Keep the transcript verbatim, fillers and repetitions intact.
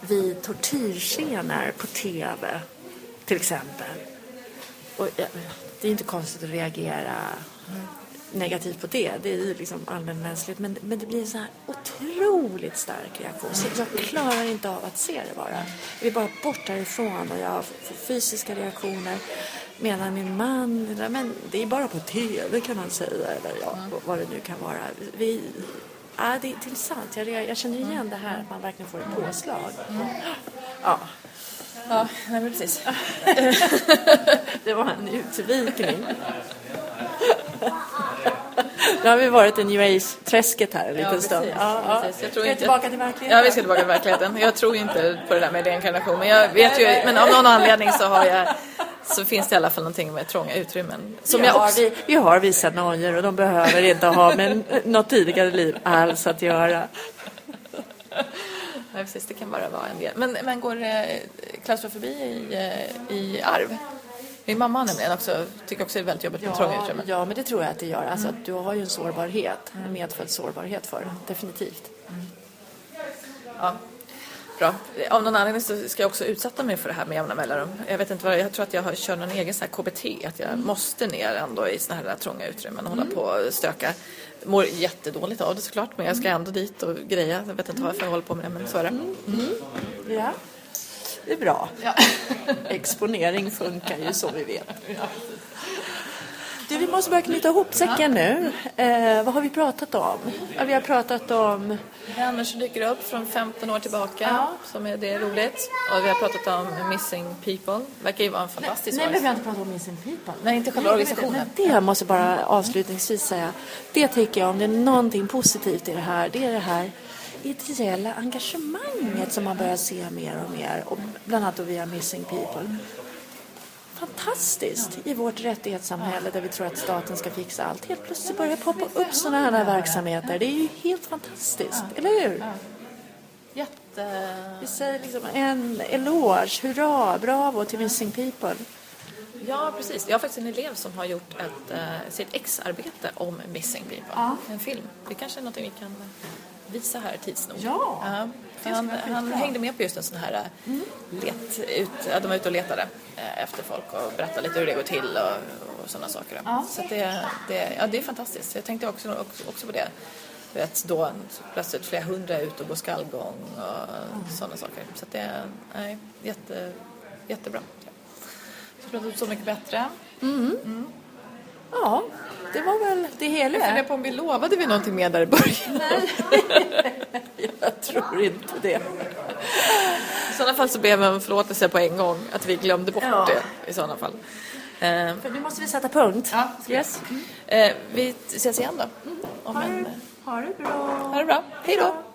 vid tortyrscener på tv till exempel. Och ja, det är inte konstigt att reagera negativt på det. Det är ju liksom allmänmänskligt. Men, men det blir en så här otroligt stark reaktion. Så jag klarar inte av att se det bara. Jag är bara bort därifrån och jag får fysiska reaktioner. Menar min man, men det är bara på tv kan man säga. Eller ja, vad det nu kan vara. Vi, ja, det är intressant. Jag, jag känner igen det här att man verkligen får ett påslag. Ja. Ja, nej, men precis. Det var en utvikning. Nu har vi varit i New Age-träsket här en liten ja, stund. Ja, ja. Jag tror ska vi inte... tillbaka till verkligheten? Ja, vi ska tillbaka till verkligheten. Jag tror inte på det där med reinkarnation. Men jag vet ju, men av någon anledning så har jag, så finns det i alla fall någonting med trånga utrymmen. Som vi, jag har, också... vi, vi har vissa nojor och de behöver inte ha med något tidigare liv alls att göra. Nej, precis, det kan bara vara en del. Men, men går eh, klaustrofobi i, i arv? Min mamma nämligen också, tycker också det är väldigt jobbigt med ja, trånga utrymmen. Ja, men det tror jag att det gör. Alltså, mm. att du har ju en sårbarhet, en medfödd sårbarhet för det, definitivt. Mm. Ja, bra. Av någon anledning så ska jag också utsätta mig för det här med jämna mellanrum. Jag vet inte vad, jag tror att jag har kör någon egen så här K B T, att jag mm. måste ner ändå i såna här trånga utrymmen och mm. hålla på och stöka. Mår jättedåligt av det såklart, men jag ska ändå dit och greja. Jag vet inte varför jag håller på med det, men så är det. Mm. Mm. Ja, det är bra. Ja. Exponering funkar ju så vi vet. Du, vi måste börja knyta ihop säcken nu. Eh, vad har vi pratat om? Ja, vi har pratat om... Vänner som dyker upp från femton år tillbaka, ja. Som är det är roligt. Och vi har pratat om Missing People. Verkar ju vara en fantastisk... Nej, nej, vi har inte pratat om Missing People. Nej, inte själva organisationen. Men det måste bara avslutningsvis säga. Det tycker jag, om det är någonting positivt i det här, det är det här ideella engagemanget som man börjar se mer och mer. Och bland annat då via Missing People. Fantastiskt i vårt rättighetssamhälle där vi tror att staten ska fixa allt. Helt plötsligt börjar poppa upp sådana här verksamheter. Det är ju helt fantastiskt, eller hur? Jätte... Vi säger liksom en eloge, hurra, bravo till Missing People. Ja, precis. Jag har faktiskt en elev som har gjort ett, uh, sitt ex-arbete om Missing People. Ja. En film. Det kanske är något vi kan visa här tids nog. Ja. Uh, han han hängde med på just en sån här mm. let ut, ja, de var ute och letade uh, efter folk och berättade lite hur det går till och, och sådana saker. Ja. Så att det, det, ja, det är fantastiskt. Jag tänkte också, också, också på det. Vet, då plötsligt flera hundra ut och gå skallgång och mm. sådana saker. Så att det är nej, jätte, jättebra. Så pratar ut så mycket bättre. Mm. Mm. Ja, det var väl det hela. Jag funderar på om vi lovade vi någonting med där i början. Nej, jag tror inte det. I sådana fall så ber vi om förlåtelse på en gång. Att vi glömde bort ja. det i sådana fall. För nu måste vi sätta punkt. Ja, yes. mm. Vi ses igen då. Mm. Om ha, en... ha det bra. Ha det bra. Hej då.